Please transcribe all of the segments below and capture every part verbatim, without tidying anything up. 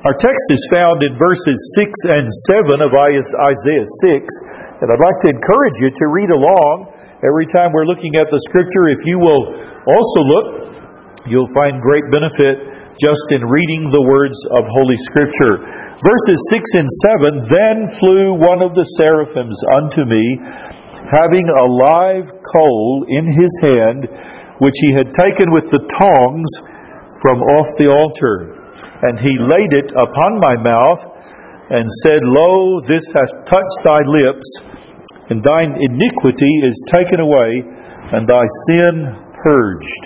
Our text is found in verses six and seven of Isaiah six, and I'd like to encourage you to read along every time we're looking at the Scripture. If you will also look, you'll find great benefit just in reading the words of Holy Scripture. Verses six and seven, "Then flew one of the seraphims unto me, having a live coal in his hand, which he had taken with the tongs from off the altar. And he laid it upon my mouth, and said, Lo, this hath touched thy lips, and thine iniquity is taken away, and thy sin purged."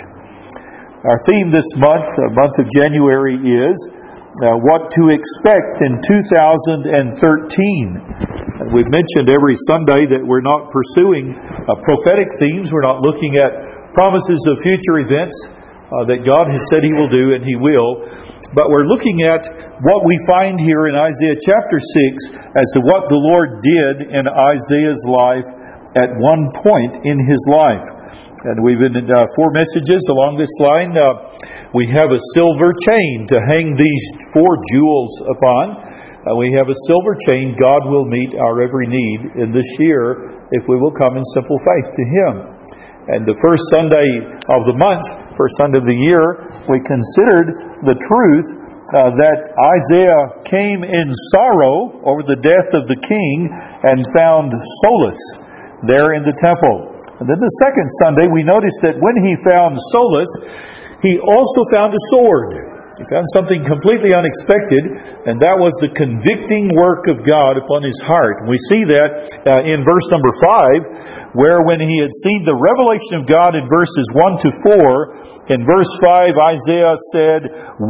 Our theme this month, the month of January, is uh, what to expect in two thousand thirteen. And we've mentioned every Sunday that we're not pursuing uh, prophetic themes. We're not looking at promises of future events uh, that God has said He will do, and He will. But we're looking at what we find here in Isaiah chapter six as to what the Lord did in Isaiah's life at one point in his life. And we've been in uh, four messages along this line. Uh, we have a silver chain to hang these four jewels upon. Uh, we have a silver chain. God will meet our every need in this year if we will come in simple faith to Him. And the first Sunday of the month, first Sunday of the year, we considered the truth uh, that Isaiah came in sorrow over the death of the king and found solace there in the temple. And then the second Sunday, we noticed that when he found solace, he also found a sword. He found something completely unexpected, and that was the convicting work of God upon his heart. And we see that uh, in verse number five, where when he had seen the revelation of God in verses one to four, in verse five Isaiah said,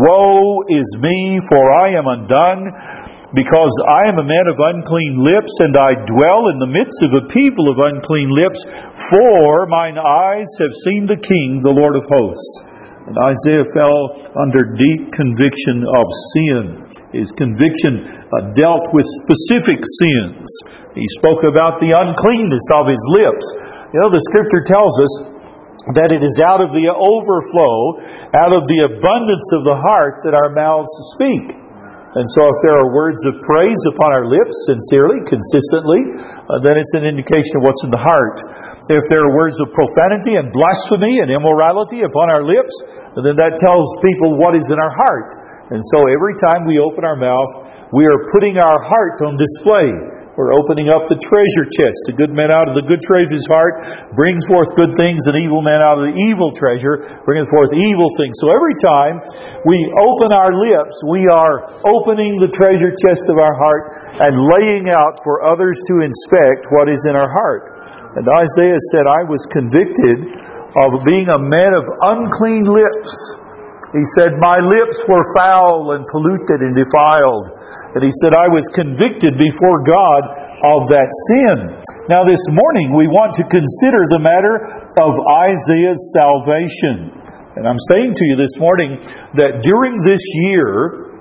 Woe is me, for I am undone, because I am a man of unclean lips, and I dwell in the midst of a people of unclean lips, for mine eyes have seen the King, the Lord of hosts. And Isaiah fell under deep conviction of sin. His conviction uh, dealt with specific sins. He spoke about the uncleanness of his lips. You know, the Scripture tells us that it is out of the overflow, out of the abundance of the heart that our mouths speak. And so if there are words of praise upon our lips, sincerely, consistently, uh, then it's an indication of what's in the heart. If there are words of profanity and blasphemy and immorality upon our lips, then that tells people what is in our heart. And so every time we open our mouth, we are putting our heart on display. We're opening up the treasure chest. A good man out of the good treasure of his heart brings forth good things. An evil man out of the evil treasure brings forth evil things. So every time we open our lips, we are opening the treasure chest of our heart and laying out for others to inspect what is in our heart. And Isaiah said, I was convicted of being a man of unclean lips. He said, my lips were foul and polluted and defiled. And he said, I was convicted before God of that sin. Now this morning we want to consider the matter of Isaiah's salvation. And I'm saying to you this morning that during this year,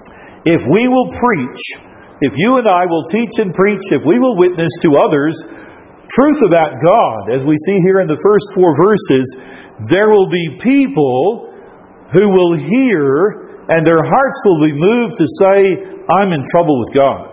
if we will preach, if you and I will teach and preach, if we will witness to others truth about God, as we see here in the first four verses, there will be people who will hear and their hearts will be moved to say, I'm in trouble with God.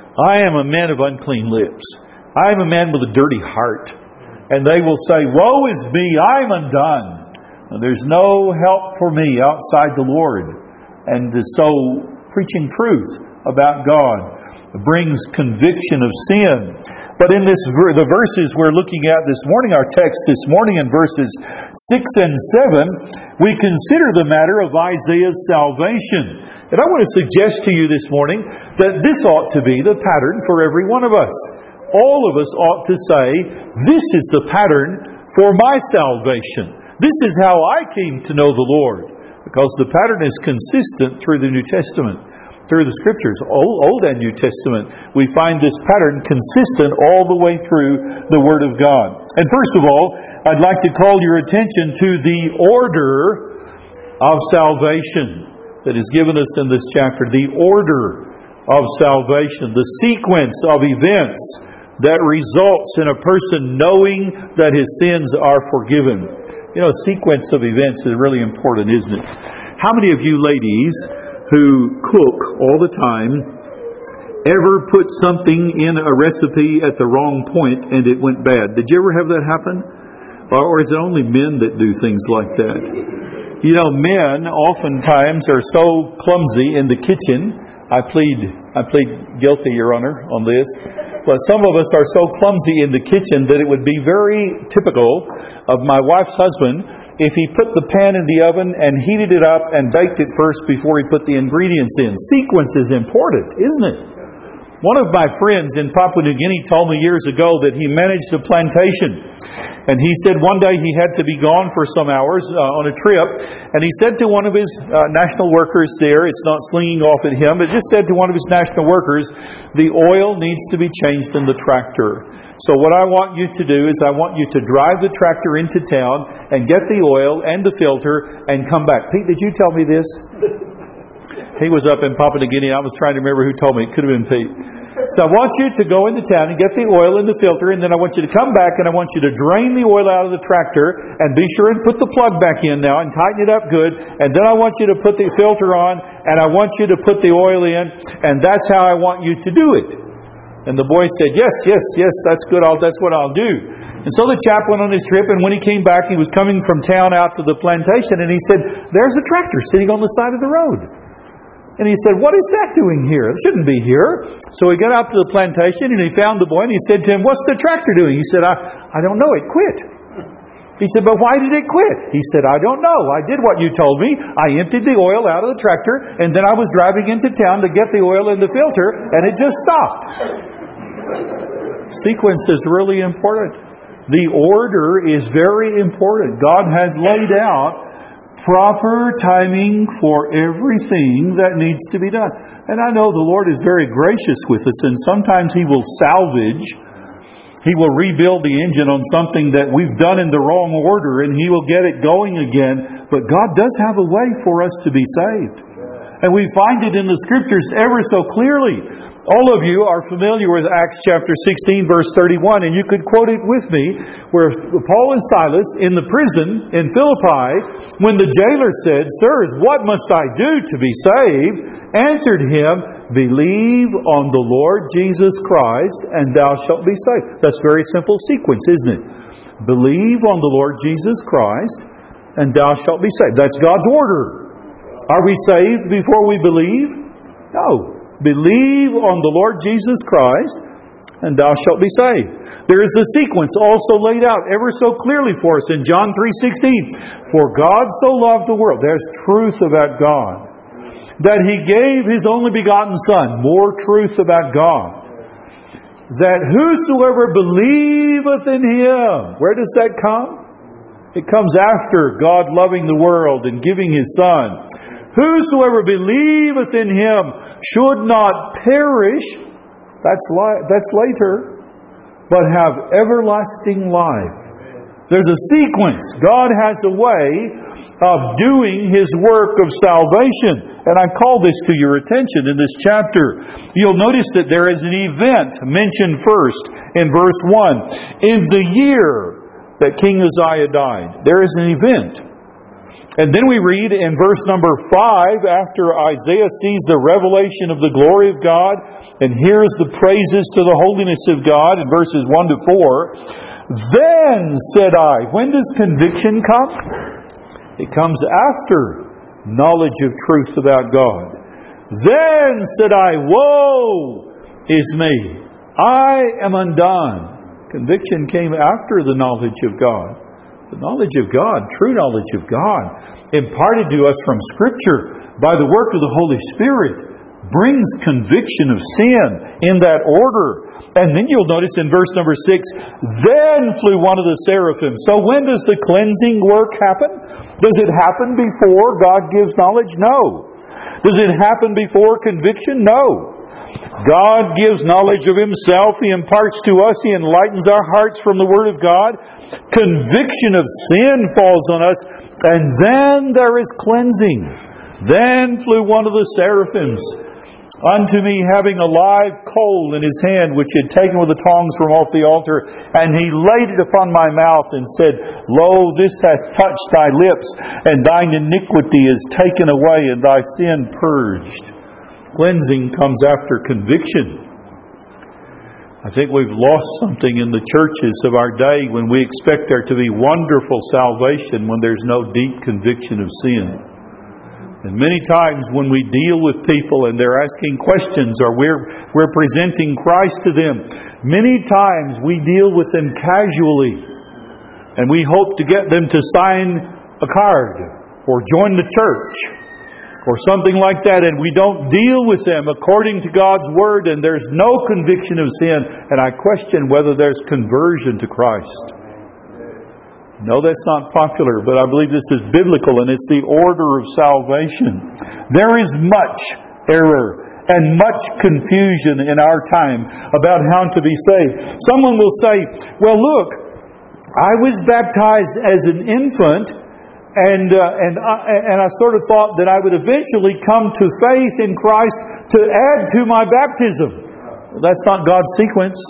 I am a man of unclean lips. I am a man with a dirty heart. And they will say, Woe is me, I'm undone. And there's no help for me outside the Lord. And so preaching truth about God brings conviction of sin. But in this the verses we're looking at this morning, our text this morning in verses six and seven, we consider the matter of Isaiah's salvation. And I want to suggest to you this morning that this ought to be the pattern for every one of us. All of us ought to say, this is the pattern for my salvation. This is how I came to know the Lord. Because the pattern is consistent through the New Testament. Through the Scriptures, Old, Old and New Testament, we find this pattern consistent all the way through the Word of God. And first of all, I'd like to call your attention to the order of salvation that is given us in this chapter. The order of salvation, the sequence of events that results in a person knowing that his sins are forgiven. You know, a sequence of events is really important, isn't it? How many of you ladies who cook all the time ever put something in a recipe at the wrong point and it went bad? Did you ever have that happen? Or is it only men that do things like that? You know, men oftentimes are so clumsy in the kitchen. I plead, I plead guilty, Your Honor, on this. But some of us are so clumsy in the kitchen that it would be very typical of my wife's husband if he put the pan in the oven and heated it up and baked it first before he put the ingredients in. Sequence is important, isn't it? One of my friends in Papua New Guinea told me years ago that he managed a plantation. And he said one day he had to be gone for some hours uh, on a trip. And he said to one of his uh, national workers there, it's not slinging off at him, but just said to one of his national workers, the oil needs to be changed in the tractor. So what I want you to do is I want you to drive the tractor into town and get the oil and the filter and come back. Pete, did you tell me this? He was up in Papua New Guinea. I was trying to remember who told me. It could have been Pete. So I want you to go into town and get the oil in the filter, and then I want you to come back and I want you to drain the oil out of the tractor and be sure and put the plug back in now and tighten it up good. And then I want you to put the filter on and I want you to put the oil in, and that's how I want you to do it. And the boy said, yes, yes, yes, that's good. I'll, that's what I'll do. And so the chap went on his trip, and when he came back, he was coming from town out to the plantation, and he said, there's a tractor sitting on the side of the road. And he said, what is that doing here? It shouldn't be here. So he got out to the plantation and he found the boy and he said to him, what's the tractor doing? He said, I, I don't know. It quit. He said, but why did it quit? He said, I don't know. I did what you told me. I emptied the oil out of the tractor and then I was driving into town to get the oil in the filter and it just stopped. Sequence is really important. The order is very important. God has laid out proper timing for everything that needs to be done. And I know the Lord is very gracious with us, and sometimes He will salvage, He will rebuild the engine on something that we've done in the wrong order, and He will get it going again. But God does have a way for us to be saved. And we find it in the Scriptures ever so clearly. All of you are familiar with Acts chapter sixteen, verse thirty-one, and you could quote it with me, where Paul and Silas in the prison in Philippi, when the jailer said, sirs, what must I do to be saved? Answered him, believe on the Lord Jesus Christ, and thou shalt be saved. That's a very simple sequence, isn't it? Believe on the Lord Jesus Christ, and thou shalt be saved. That's God's order. Are we saved before we believe? No. Believe on the Lord Jesus Christ, and thou shalt be saved. There is a sequence also laid out ever so clearly for us in John three sixteen. For God so loved the world. There's truth about God. That He gave His only begotten Son. More truth about God. That whosoever believeth in Him. Where does that come? It comes after God loving the world and giving His Son. Whosoever believeth in Him should not perish, that's li- that's later, but have everlasting life. There's a sequence. God has a way of doing His work of salvation. And I call this to your attention in this chapter. You'll notice that there is an event mentioned first in verse one. In the year that King Uzziah died, there is an event. And then we read in verse number five, after Isaiah sees the revelation of the glory of God and hears the praises to the holiness of God in verses one to four, then said I, when does conviction come? It comes after knowledge of truth about God. Then said I, woe is me, I am undone. Conviction came after the knowledge of God. The knowledge of God, true knowledge of God, imparted to us from Scripture by the work of the Holy Spirit, brings conviction of sin in that order. And then you'll notice in verse number six, then flew one of the seraphim. So when does the cleansing work happen? Does it happen before God gives knowledge? No. Does it happen before conviction? No. God gives knowledge of Himself. He imparts to us. He enlightens our hearts from the Word of God. Conviction of sin falls on us, and then there is cleansing. Then flew one of the seraphims. unto me, having a live coal in his hand, which he had taken with the tongs from off the altar. And he laid it upon my mouth, and said, Lo, this hath touched thy lips, and thine iniquity is taken away, and thy sin purged. Cleansing comes after conviction. I think we've lost something in the churches of our day when we expect there to be wonderful salvation when there's no deep conviction of sin. And many times when we deal with people and they're asking questions, or we're, we're presenting Christ to them, many times we deal with them casually. And we hope to get them to sign a card or join the church or something like that. And we don't deal with them according to God's Word, and there's no conviction of sin. And I question whether there's conversion to Christ. No, that's not popular, but I believe this is biblical, and it's the order of salvation. There is much error and much confusion in our time about how to be saved. Someone will say, well, look, I was baptized as an infant, and uh, and I, and I sort of thought that I would eventually come to faith in Christ to add to my baptism. That's not God's sequence.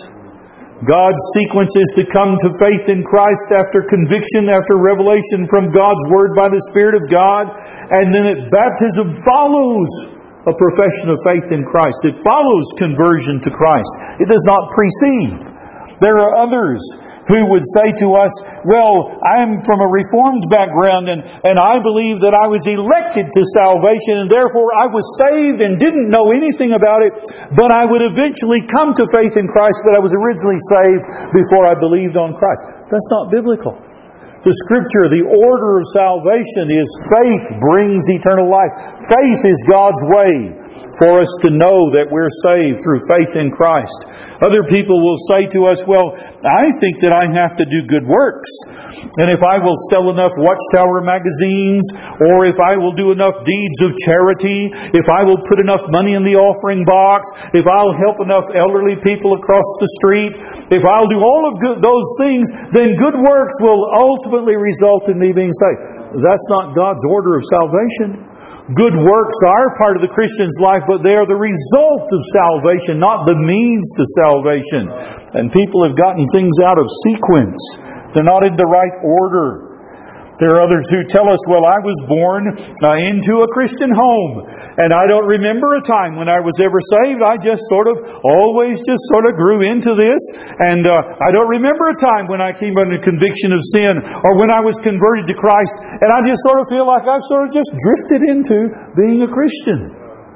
God's sequence is to come to faith in Christ after conviction, after revelation from God's Word by the Spirit of God. And then at baptism follows a profession of faith in Christ. It follows conversion to Christ. It does not precede. There are others who would say to us, well, I'm from a Reformed background, and, and I believe that I was elected to salvation, and therefore I was saved and didn't know anything about it, but I would eventually come to faith in Christ, but I was originally saved before I believed on Christ. That's not biblical. The Scripture, the order of salvation is faith brings eternal life. Faith is God's way for us to know that we're saved through faith in Christ. Other people will say to us, well, I think that I have to do good works. And if I will sell enough Watchtower magazines, or if I will do enough deeds of charity, if I will put enough money in the offering box, if I'll help enough elderly people across the street, if I'll do all of good, those things, then good works will ultimately result in me being saved. That's not God's order of salvation. Good works are part of the Christian's life, but they are the result of salvation, not the means to salvation. And people have gotten things out of sequence. They're not in the right order. There are others who tell us, well, I was born uh, into a Christian home, and I don't remember a time when I was ever saved. I just sort of, always just sort of grew into this, and uh, I don't remember a time when I came under conviction of sin, or when I was converted to Christ, and I just sort of feel like I've sort of just drifted into being a Christian.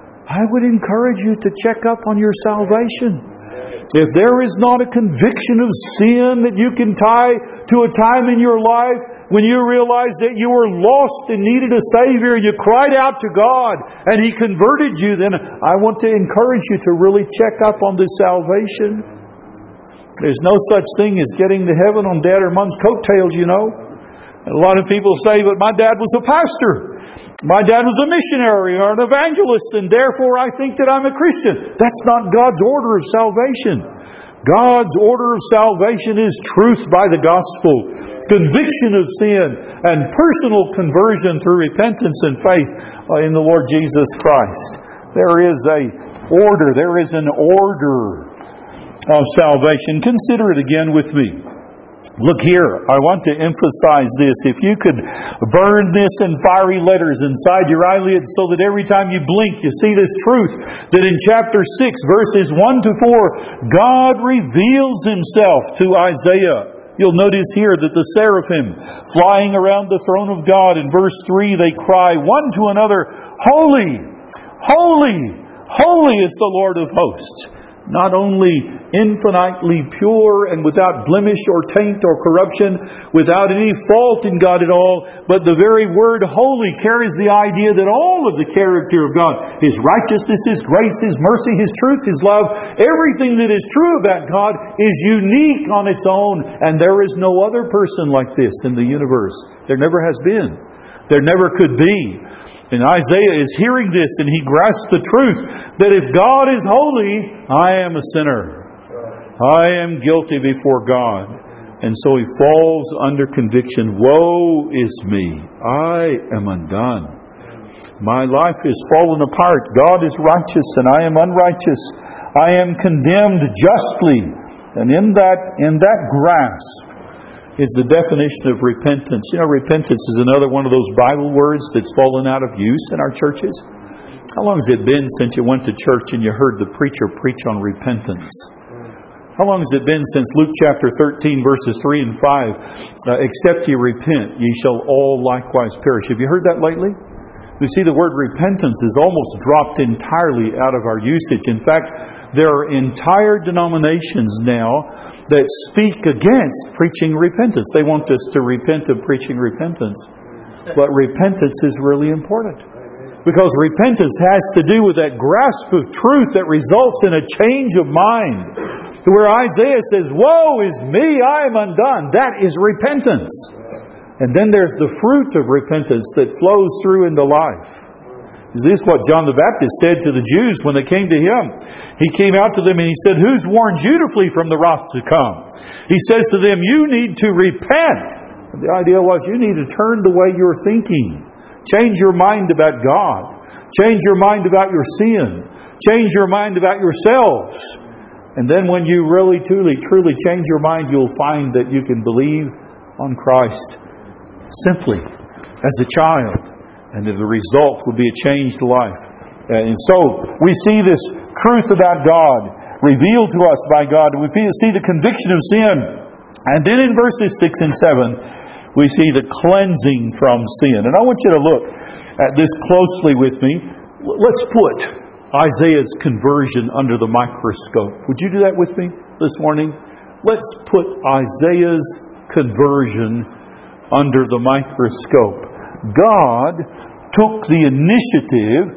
I would encourage you to check up on your salvation. If there is not a conviction of sin that you can tie to a time in your life when you realized that you were lost and needed a Savior, and you cried out to God and He converted you, then I want to encourage you to really check up on this salvation. There's no such thing as getting to heaven on Dad or Mom's coattails, you know. And a lot of people say, but my dad was a pastor. My dad was a missionary or an evangelist, and therefore I think that I'm a Christian. That's not God's order of salvation. God's order of salvation is truth by the gospel, conviction of sin, and personal conversion through repentance and faith in the Lord Jesus Christ. There is a order, there is an order of salvation. Consider it again with me. Look here, I want to emphasize this. If you could burn this in fiery letters inside your eyelids so that every time you blink you see this truth, that in chapter six, verses one to four, God reveals Himself to Isaiah. You'll notice here that the seraphim flying around the throne of God, in verse three they cry one to another, Holy, holy, holy is the Lord of hosts. Not only infinitely pure and without blemish or taint or corruption, without any fault in God at all, but the very word holy carries the idea that all of the character of God, His righteousness, His grace, His mercy, His truth, His love, everything that is true about God is unique on its own, and there is no other person like this in the universe. There never has been. There never could be. And Isaiah is hearing this, and he grasps the truth that if God is holy, I am a sinner. I am guilty before God. And so he falls under conviction. Woe is me. I am undone. My life is fallen apart. God is righteous and I am unrighteous. I am condemned justly. And in that, in that grasp is the definition of repentance. You know, repentance is another one of those Bible words that's fallen out of use in our churches. How long has it been since you went to church and you heard the preacher preach on repentance? How long has it been since Luke chapter thirteen verses three and five, uh, except ye repent, ye shall all likewise perish. Have you heard that lately? We see the word repentance is almost dropped entirely out of our usage. In fact, there are entire denominations now that speak against preaching repentance. They want us to repent of preaching repentance. But repentance is really important. Because repentance has to do with that grasp of truth that results in a change of mind. To where Isaiah says, "Woe is me, I am undone." That is repentance. And then there's the fruit of repentance that flows through into life. Is this what John the Baptist said to the Jews when they came to him? He came out to them and he said, "Who's warned you to flee from the wrath to come?" He says to them, "You need to repent." And the idea was you need to turn the way you're thinking. Change your mind about God. Change your mind about your sin. Change your mind about yourselves. And then when you really, truly, truly change your mind, you'll find that you can believe on Christ simply as a child. And that the result will be a changed life. And so we see this truth about God revealed to us by God. We see the conviction of sin. And then in verses six and seven, we see the cleansing from sin. And I want you to look at this closely with me. Let's put Isaiah's conversion under the microscope. Would you do that with me this morning? Let's put Isaiah's conversion under the microscope. God took the initiative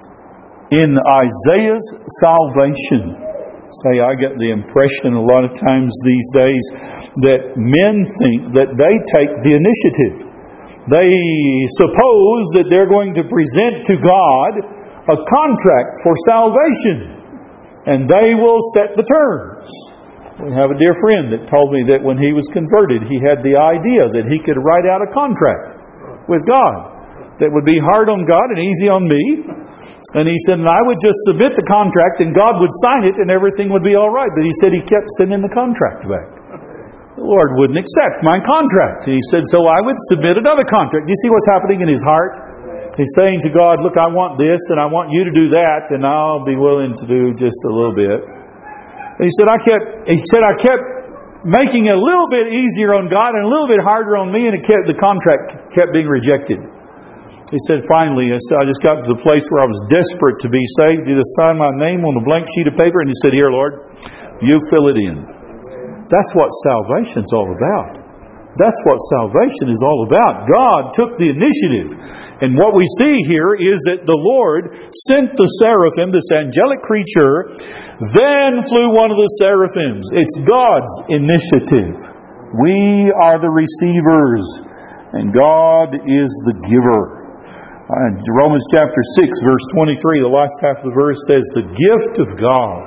in Isaiah's salvation. Say, I get the impression a lot of times these days that men think that they take the initiative. They suppose that they're going to present to God a contract for salvation, and they will set the terms. We have a dear friend that told me that when he was converted, he had the idea that he could write out a contract with God that would be hard on God and easy on me. And he said, and I would just submit the contract and God would sign it and everything would be all right. But he said he kept sending the contract back. The Lord wouldn't accept my contract. And he said, so I would submit another contract. Do you see what's happening in his heart? He's saying to God, look, I want this and I want you to do that, and I'll be willing to do just a little bit. And he said, I kept, he said, I kept making it a little bit easier on God and a little bit harder on me, and it kept, the contract kept being rejected. He said, finally, I, said, I just got to the place where I was desperate to be saved. He just signed my name on a blank sheet of paper, and he said, here, Lord, you fill it in. That's what salvation's all about. That's what salvation is all about. God took the initiative. And what we see here is that the Lord sent the seraphim, this angelic creature, then flew one of the seraphims. It's God's initiative. We are the receivers, and God is the giver. Uh, Romans chapter six, verse twenty-three, the last half of the verse says, the gift of God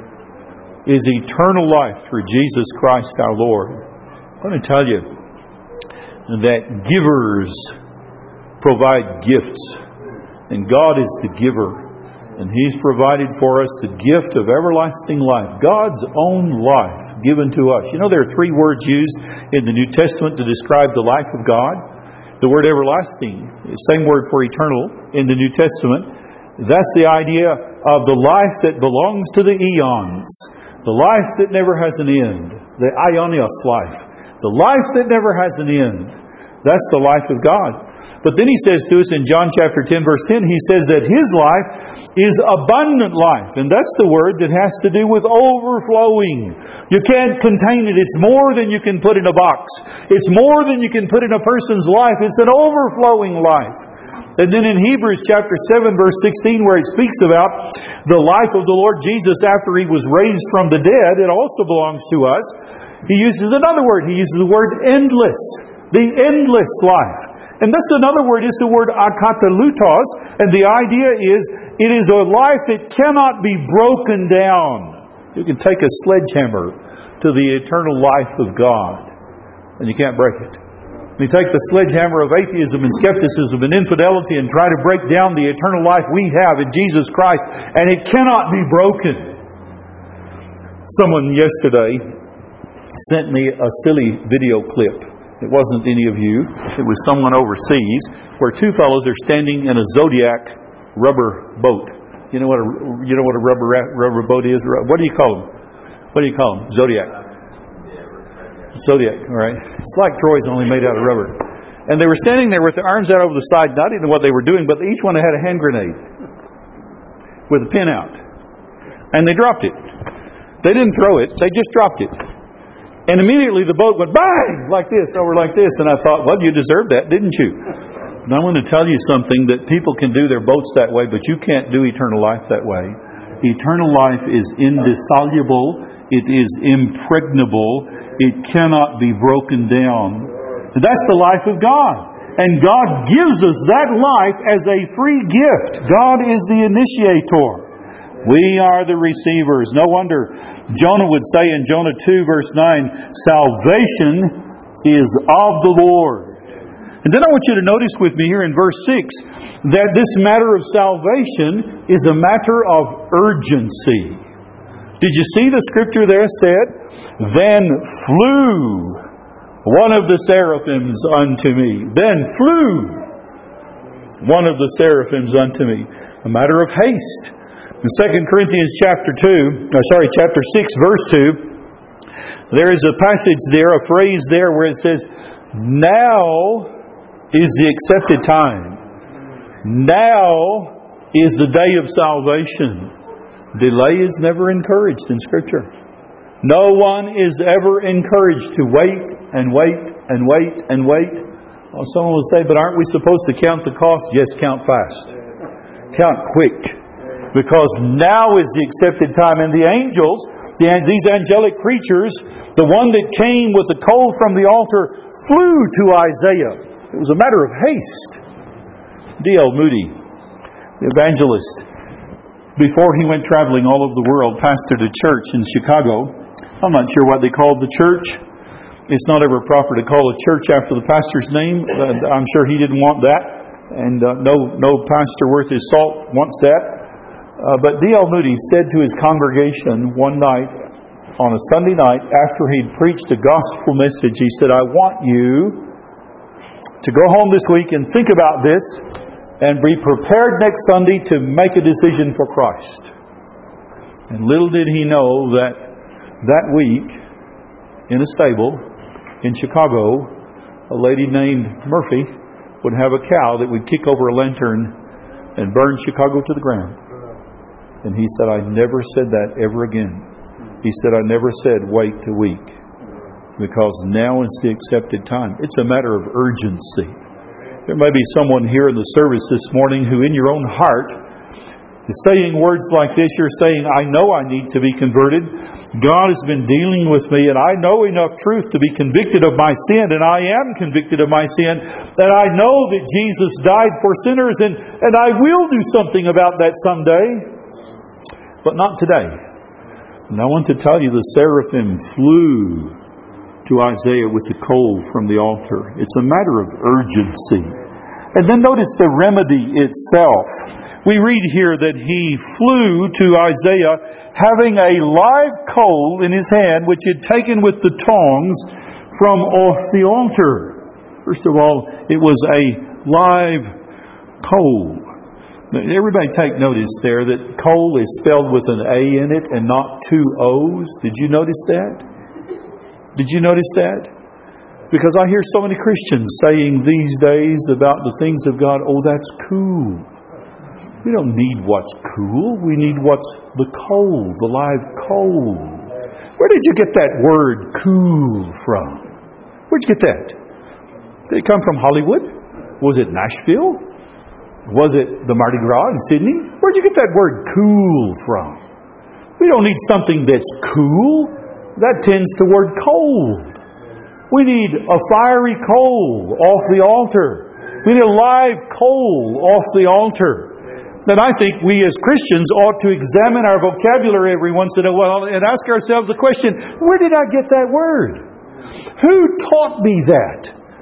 is eternal life through Jesus Christ our Lord. I want to tell you that givers provide gifts, and God is the giver, and He's provided for us the gift of everlasting life, God's own life given to us. You know, there are three words used in the New Testament to describe the life of God. The word everlasting, the same word for eternal in the New Testament. That's the idea of the life that belongs to the eons, the life that never has an end, the aionios life, the life that never has an end. That's the life of God. But then He says to us in John chapter ten, verse ten, He says that His life is abundant life. And that's the word that has to do with overflowing. You can't contain it. It's more than you can put in a box. It's more than you can put in a person's life. It's an overflowing life. And then in Hebrews chapter seven, verse sixteen, where it speaks about the life of the Lord Jesus after He was raised from the dead, it also belongs to us. He uses another word. He uses the word endless. The endless life. And that's another word, it's the word akatalutos. And the idea is, it is a life that cannot be broken down. You can take a sledgehammer to the eternal life of God, and you can't break it. They take the sledgehammer of atheism and skepticism and infidelity and try to break down the eternal life we have in Jesus Christ, and it cannot be broken. Someone yesterday sent me a silly video clip. It wasn't any of you. It was someone overseas where two fellows are standing in a Zodiac rubber boat. You know what a you know what a rubber rubber boat is? What do you call them? What do you call them? Zodiac. Zodiac, all right. It's like Troy's, only made out of rubber. And they were standing there with their arms out over the side, not even what they were doing, but each one had a hand grenade with a pin out. And they dropped it. They didn't throw it, they just dropped it. And immediately the boat went bang, like this, over like this. And I thought, well, you deserved that, didn't you? And I want to tell you something, that people can do their boats that way, but you can't do eternal life that way. Eternal life is indissoluble. It is impregnable. It cannot be broken down. That's the life of God. And God gives us that life as a free gift. God is the initiator. We are the receivers. No wonder Jonah would say in Jonah two verse nine, salvation is of the Lord. And then I want you to notice with me here in verse six that this matter of salvation is a matter of urgency. Did you see the scripture there said, then flew one of the seraphims unto me. Then flew one of the seraphims unto me. A matter of haste. In Second Corinthians chapter two, or sorry, chapter six, verse two, there is a passage there, a phrase there where it says, now is the accepted time. Now is the day of salvation. Delay is never encouraged in Scripture. No one is ever encouraged to wait and wait and wait and wait. Well, someone will say, but aren't we supposed to count the cost? Yes, count fast. Count quick. Because now is the accepted time. And the angels, the, these angelic creatures, the one that came with the coal from the altar, flew to Isaiah. It was a matter of haste. D L Moody, the evangelist, before he went traveling all over the world, pastored a church in Chicago. I'm not sure what they called the church. It's not ever proper to call a church after the pastor's name. I'm sure he didn't want that. And uh, no no pastor worth his salt wants that. Uh, but D L Moody said to his congregation one night, on a Sunday night, after he'd preached a gospel message, he said, I want you to go home this week and think about this, and be prepared next Sunday to make a decision for Christ. And little did he know that that week, in a stable in Chicago, a lady named Murphy would have a cow that would kick over a lantern and burn Chicago to the ground. And he said, I never said that ever again. He said, I never said wait a week, because now is the accepted time. It's a matter of urgency. There may be someone here in the service this morning who in your own heart is saying words like this. You're saying, I know I need to be converted. God has been dealing with me, and I know enough truth to be convicted of my sin, and I am convicted of my sin, that I know that Jesus died for sinners, and, and I will do something about that someday. But not today. And I want to tell you, the seraphim flew to Isaiah with the coal from the altar. It's a matter of urgency. And then notice the remedy itself. We read here that he flew to Isaiah having a live coal in his hand, which he had taken with the tongs from off the altar. First of all, it was a live coal. Everybody take notice there that coal is spelled with an A in it and not two O's. Did you notice that? Did you notice that? Because I hear so many Christians saying these days about the things of God, oh, that's cool. We don't need what's cool. We need what's the coal, the live coal. Where did you get that word cool from? Where'd you get that? Did it come from Hollywood? Was it Nashville? Was it the Mardi Gras in Sydney? Where'd you get that word cool from? We don't need something that's cool. That tends toward cold. We need a fiery coal off the altar. We need a live coal off the altar. And I think we as Christians ought to examine our vocabulary every once in a while and ask ourselves the question, where did I get that word? Who taught me that?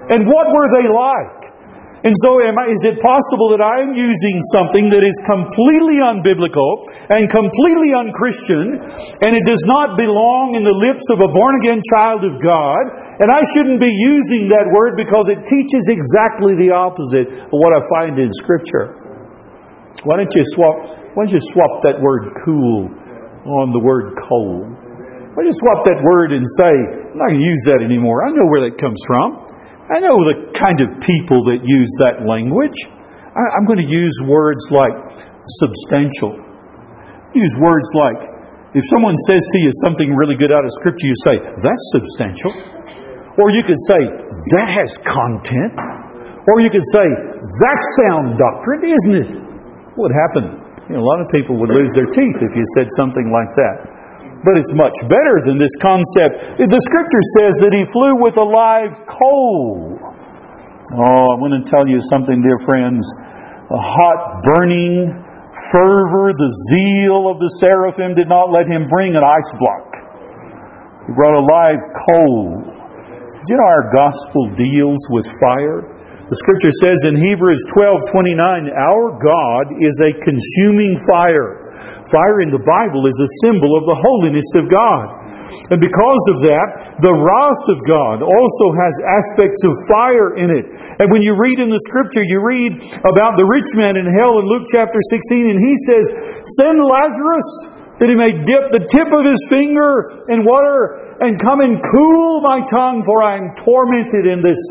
And what were they like? And so am I, is it possible that I am using something that is completely unbiblical and completely unchristian, and it does not belong in the lips of a born-again child of God, and I shouldn't be using that word because it teaches exactly the opposite of what I find in Scripture? Why don't you swap, why don't you swap that word cool on the word cold? Why don't you swap that word and say, I'm not going to use that anymore. I know where that comes from. I know the kind of people that use that language. I, I'm going to use words like substantial. Use words like, if someone says to you something really good out of Scripture, you say, that's substantial. Or you could say, that has content. Or you could say, that's sound doctrine, isn't it? What happened? You know, a lot of people would lose their teeth if you said something like that. But it's much better than this concept. The Scripture says that He flew with a live coal. Oh, I want to tell you something, dear friends. The hot, burning fervor, the zeal of the seraphim did not let Him bring an ice block. He brought a live coal. Do you know our gospel deals with fire? The Scripture says in Hebrews twelve twenty-nine, our God is a consuming fire. Fire in the Bible is a symbol of the holiness of God. And because of that, the wrath of God also has aspects of fire in it. And when you read in the Scripture, you read about the rich man in hell in Luke chapter sixteen, and he says, send Lazarus that he may dip the tip of his finger in water and come and cool my tongue, for I am tormented in this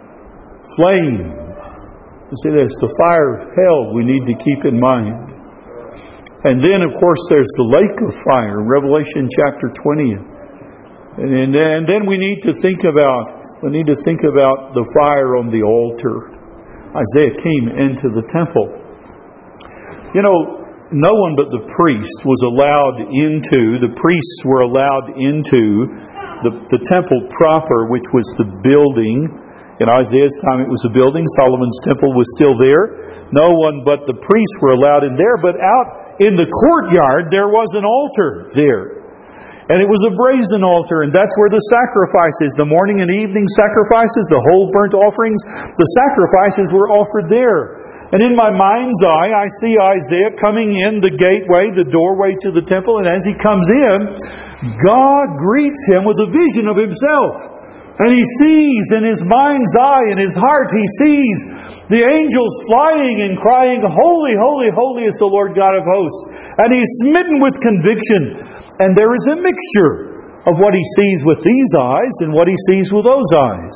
flame. You see, that's the fire of hell we need to keep in mind. And then, of course, there's the lake of fire in Revelation chapter twenty. And, and then we need to think about we need to think about the fire on the altar. Isaiah came into the temple. You know, no one but the priest was allowed into, the priests were allowed into the, the temple proper, which was the building. In Isaiah's time it was a building. Solomon's temple was still there. No one but the priests were allowed in there, but out in the courtyard, there was an altar there. And it was a brazen altar, and that's where the sacrifices, the morning and evening sacrifices, the whole burnt offerings, the sacrifices were offered there. And in my mind's eye, I see Isaiah coming in the gateway, the doorway to the temple, and as he comes in, God greets him with a vision of Himself. And he sees in his mind's eye, in his heart, he sees the angels flying and crying, holy, holy, holy is the Lord God of hosts. And he's smitten with conviction. And there is a mixture of what he sees with these eyes and what he sees with those eyes.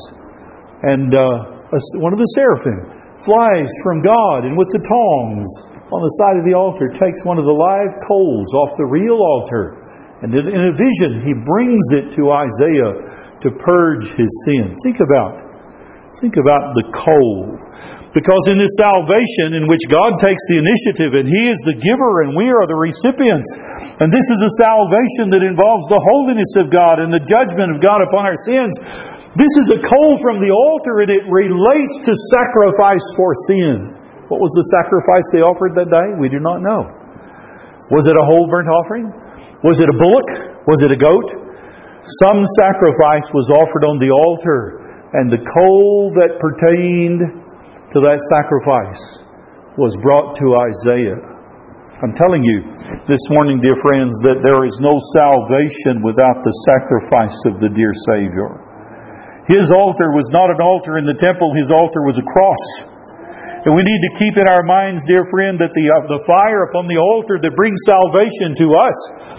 And uh, one of the seraphim flies from God, and with the tongs on the side of the altar takes one of the live coals off the real altar. And in a vision, he brings it to Isaiah to purge his sin. Think about it. Think about the coal. Because in this salvation in which God takes the initiative and He is the giver and we are the recipients, and this is a salvation that involves the holiness of God and the judgment of God upon our sins, this is a coal from the altar, and it relates to sacrifice for sin. What was the sacrifice they offered that day? We do not know. Was it a whole burnt offering? Was it a bullock? Was it a goat? Some sacrifice was offered on the altar, and the coal that pertained to that sacrifice was brought to Isaiah. I'm telling you this morning, dear friends, that there is no salvation without the sacrifice of the dear Savior. His altar was not an altar in the temple. His altar was a cross. And we need to keep in our minds, dear friend, that the, uh, the fire upon the altar that brings salvation to us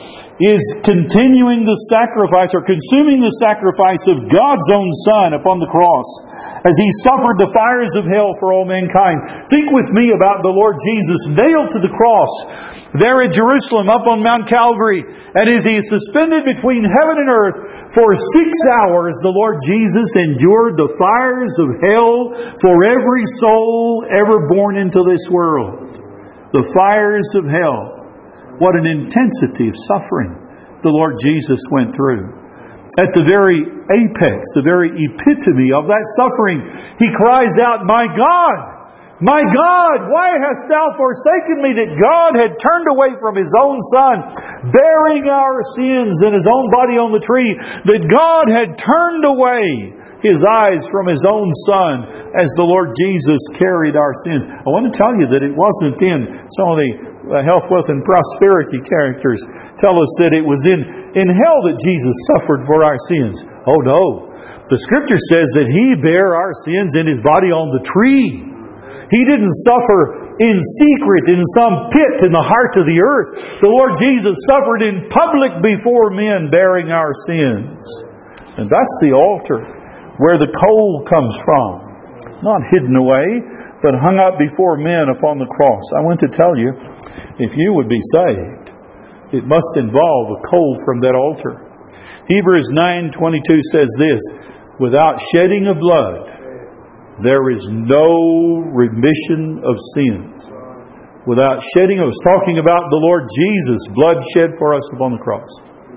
is continuing the sacrifice or consuming the sacrifice of God's own Son upon the cross as He suffered the fires of hell for all mankind. Think with me about the Lord Jesus nailed to the cross there at Jerusalem up on Mount Calvary. And as He is suspended between heaven and earth, for six hours the Lord Jesus endured the fires of hell for every soul ever born into this world. The fires of hell. What an intensity of suffering the Lord Jesus went through. At the very apex, the very epitome of that suffering, He cries out, "My God, my God, why hast Thou forsaken me?" That God had turned away from His own Son, bearing our sins in His own body on the tree. That God had turned away His eyes from His own Son as the Lord Jesus carried our sins. I want to tell you that it wasn't in some of the health, wealth, and prosperity characters tell us that it was in, in hell that Jesus suffered for our sins. Oh no. The Scripture says that He bare our sins in His body on the tree. He didn't suffer in secret in some pit in the heart of the earth. The Lord Jesus suffered in public before men, bearing our sins. And that's the altar where the coal comes from. Not hidden away, but hung up before men upon the cross. I want to tell you, if you would be saved, it must involve a coal from that altar. Hebrews nine twenty-two says this, without shedding of blood, there is no remission of sins. Without shedding, I was talking about the Lord Jesus, blood shed for us upon the cross.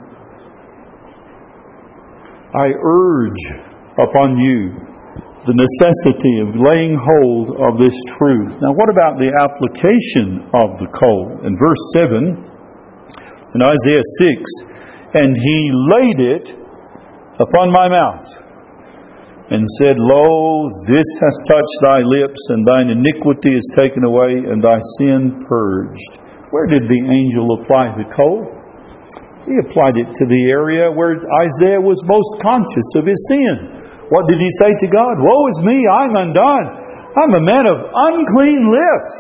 I urge upon you the necessity of laying hold of this truth. Now, what about the application of the coal? In verse seven, in Isaiah six, and He laid it upon my mouth, and said, Lo, this has touched thy lips, and thine iniquity is taken away, and thy sin purged. Where did the angel apply the coal? He applied it to the area where Isaiah was most conscious of his sin. What did he say to God? Woe is me, I'm undone. I'm a man of unclean lips.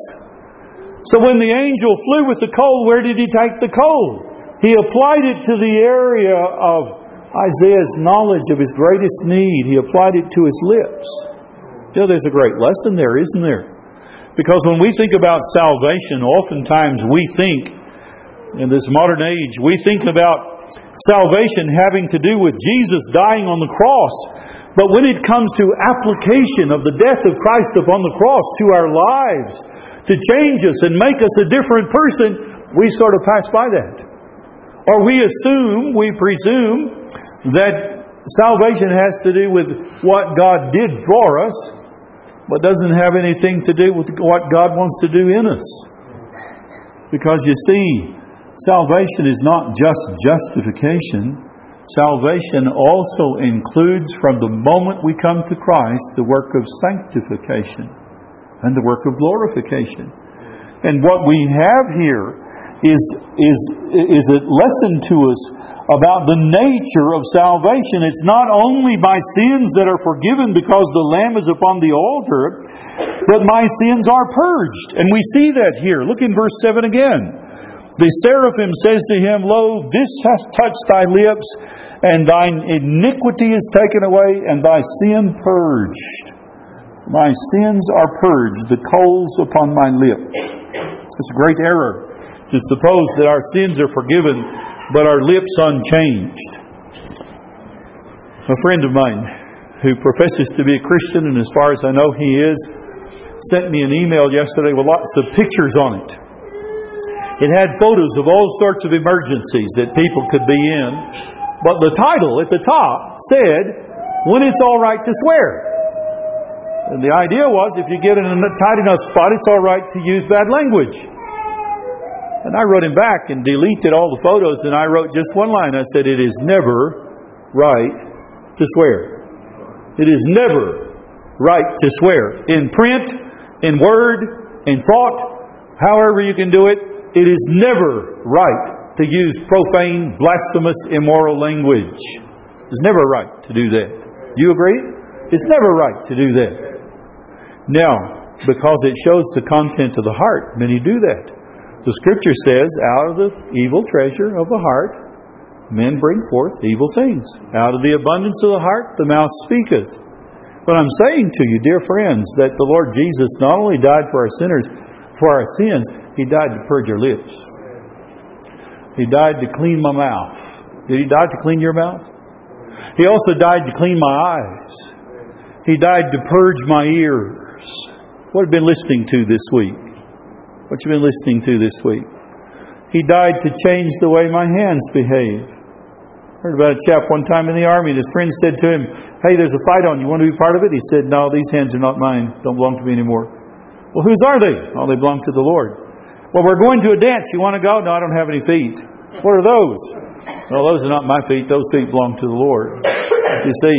So when the angel flew with the coal, where did he take the coal? He applied it to the area of Isaiah's knowledge of his greatest need. He applied it to his lips. You know, there's a great lesson there, isn't there? Because when we think about salvation, oftentimes we think, in this modern age, we think about salvation having to do with Jesus dying on the cross. But when it comes to application of the death of Christ upon the cross to our lives, to change us and make us a different person, we sort of pass by that. Or we assume, we presume, that salvation has to do with what God did for us, but doesn't have anything to do with what God wants to do in us. Because you see, salvation is not just justification. Salvation also includes, from the moment we come to Christ, the work of sanctification and the work of glorification. And what we have here is, is, is a lesson to us about the nature of salvation. It's not only by sins that are forgiven because the Lamb is upon the altar, but my sins are purged. And we see that here. Look in verse seven again. The seraphim says to Him, Lo, this hath touched thy lips, and thine iniquity is taken away, and thy sin purged. My sins are purged, the coals upon my lips. It's a great error to suppose that our sins are forgiven, but our lips unchanged. A friend of mine who professes to be a Christian, and as far as I know he is, sent me an email yesterday with lots of pictures on it. It had photos of all sorts of emergencies that people could be in, but the title at the top said, When It's All Right to Swear. And the idea was, if you get in a tight enough spot, it's all right to use bad language. And I wrote him back and deleted all the photos, and I wrote just one line. I said, it is never right to swear. It is never right to swear. In print, in word, in thought, however you can do it, it is never right to use profane, blasphemous, immoral language. It's never right to do that. Do you agree? It's never right to do that. Now, because it shows the content of the heart, many do that. The Scripture says, out of the evil treasure of the heart, men bring forth evil things. Out of the abundance of the heart, the mouth speaketh. But I'm saying to you, dear friends, that the Lord Jesus not only died for our sinners, for our sins, He died to purge our lips. He died to clean my mouth. Did He die to clean your mouth? He also died to clean my eyes. He died to purge my ears. What have you been listening to this week? What you've been listening to this week. He died to change the way my hands behave. I heard about a chap one time in the army, and his friend said to him, hey, there's a fight on, you want to be part of it? He said, no, these hands are not mine, don't belong to me anymore. Well, whose are they? Oh, they belong to the Lord. Well, we're going to a dance, you want to go? No, I don't have any feet. What are those? Well, those are not my feet, those feet belong to the Lord. You see,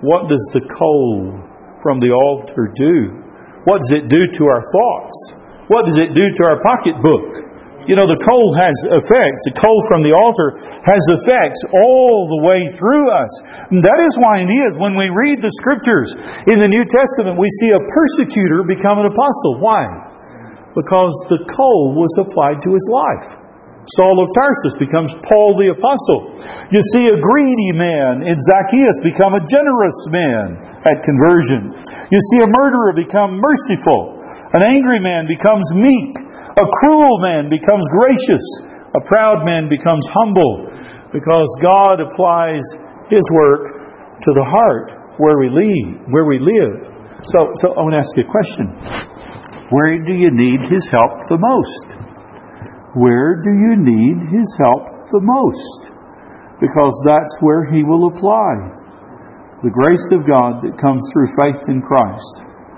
what does the coal from the altar do? What does it do to our thoughts? What does it do to our pocketbook? You know, the coal has effects. The coal from the altar has effects all the way through us. And that is why it is when we read the Scriptures in the New Testament, we see a persecutor become an apostle. Why? Because the coal was applied to his life. Saul of Tarsus becomes Paul the Apostle. You see a greedy man in Zacchaeus become a generous man at conversion. You see a murderer become merciful. An angry man becomes meek. A cruel man becomes gracious. A proud man becomes humble. Because God applies His work to the heart where we live. Where we live. So, so I want to ask you a question. Where do you need His help the most? Where do you need His help the most? Because that's where He will apply the grace of God that comes through faith in Christ.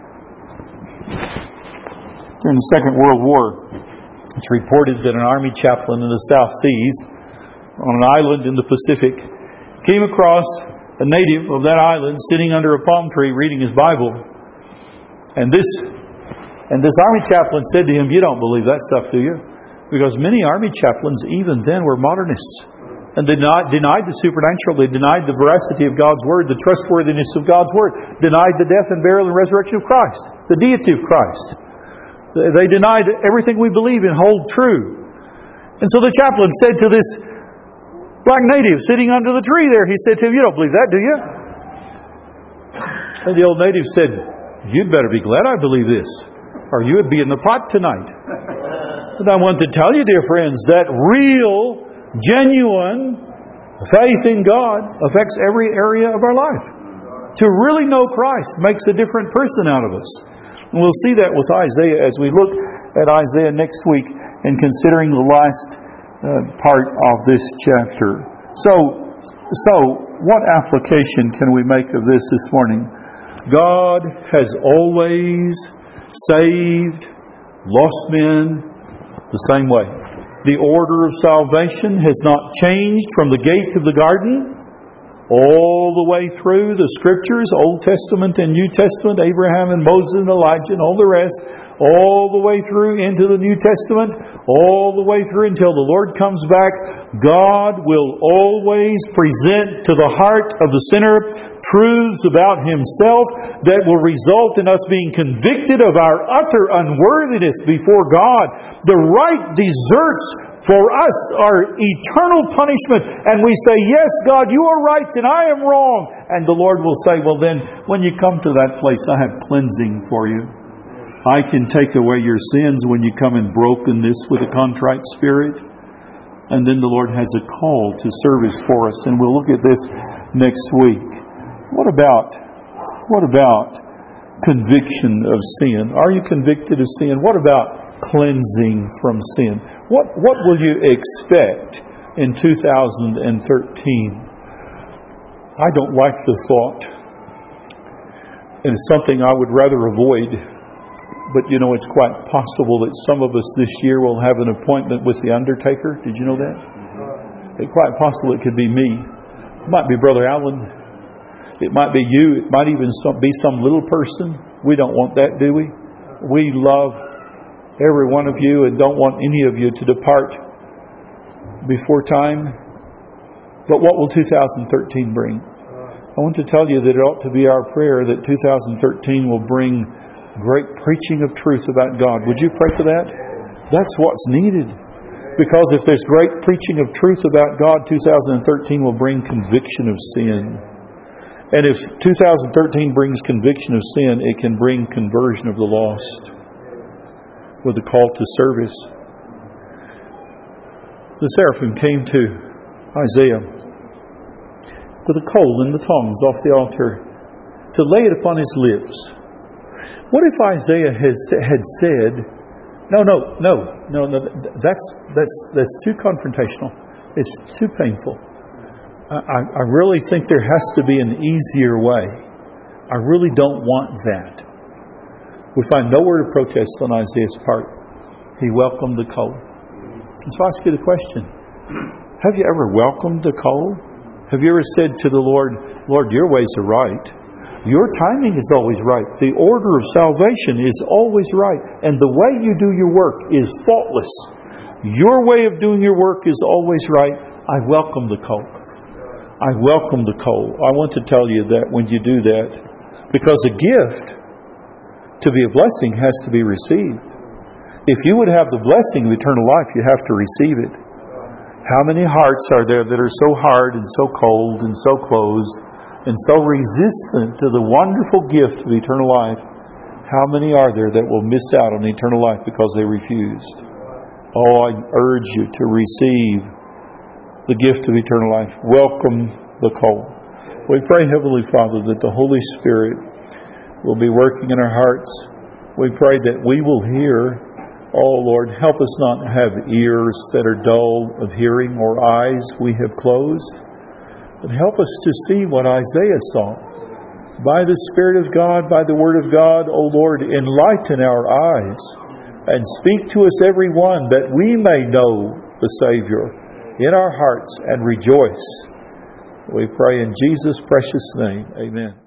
During the Second World War, it's reported that an army chaplain in the South Seas, on an island in the Pacific, came across a native of that island sitting under a palm tree reading his Bible. And this, and this army chaplain said to him, "You don't believe that stuff, do you?" Because many army chaplains, even then, were modernists. And they denied, denied the supernatural. They denied the veracity of God's Word, the trustworthiness of God's Word. Denied the death and burial and resurrection of Christ. The deity of Christ. They denied everything we believe in hold true. And so the chaplain said to this black native sitting under the tree there, he said to him, "You don't believe that, do you?" And the old native said, "You'd better be glad I believe this, or you would be in the pot tonight." And I want to tell you, dear friends, that real, genuine faith in God affects every area of our life. To really know Christ makes a different person out of us. And we'll see that with Isaiah as we look at Isaiah next week and considering the last uh, part of this chapter. So, so what application can we make of this this morning? God has always saved lost men the same way. The order of salvation has not changed from the gate of the garden all the way through the Scriptures, Old Testament and New Testament, Abraham and Moses and Elijah and all the rest, all the way through into the New Testament, all the way through until the Lord comes back. God will always present to the heart of the sinner truths about Himself that will result in us being convicted of our utter unworthiness before God. The right deserts for us are eternal punishment. And we say, "Yes, God, you are right and I am wrong." And the Lord will say, "Well then, when you come to that place, I have cleansing for you. I can take away your sins when you come in brokenness with a contrite spirit." And then the Lord has a call to service for us. And we'll look at this next week. What about, what about conviction of sin? Are you convicted of sin? What about cleansing from sin? What, what will you expect in two thousand thirteen? I don't like the thought. And it's something I would rather avoid. But you know, it's quite possible that some of us this year will have an appointment with the undertaker. Did you know that? It's quite possible it could be me. It might be Brother Allen. It might be you. It might even be some little person. We don't want that, do we? We love every one of you and don't want any of you to depart before time. But what will two thousand thirteen bring? I want to tell you that it ought to be our prayer that two thousand thirteen will bring great preaching of truth about God. Would you pray for that? That's what's needed. Because if there's great preaching of truth about God, two thousand thirteen will bring conviction of sin. And if two thousand thirteen brings conviction of sin, it can bring conversion of the lost with a call to service. The seraphim came to Isaiah with a coal and the tongs off the altar to lay it upon his lips. What if Isaiah has, had said, no, no, no, no, no, that's, that's, that's too confrontational. It's too painful. I, I really think there has to be an easier way. I really don't want that. We find nowhere to protest on Isaiah's part. He welcomed the coal. And so I ask you the question, have you ever welcomed the coal? Have you ever said to the Lord, Lord, your ways are right. Your timing is always right. The order of salvation is always right. And the way you do your work is faultless. Your way of doing your work is always right. I welcome the call. I welcome the call. I want to tell you that when you do that, because a gift, to be a blessing, has to be received. If you would have the blessing of eternal life, you have to receive it. How many hearts are there that are so hard and so cold and so closed and so resistant to the wonderful gift of eternal life? How many are there that will miss out on eternal life because they refused? Oh, I urge you to receive the gift of eternal life. Welcome the call. We pray, Heavenly Father, that the Holy Spirit will be working in our hearts. We pray that we will hear. Oh, Lord, help us not to have ears that are dull of hearing or eyes we have closed. But help us to see what Isaiah saw. By the Spirit of God, by the Word of God, O Lord, enlighten our eyes and speak to us every one that we may know the Savior in our hearts and rejoice. We pray in Jesus' precious name. Amen.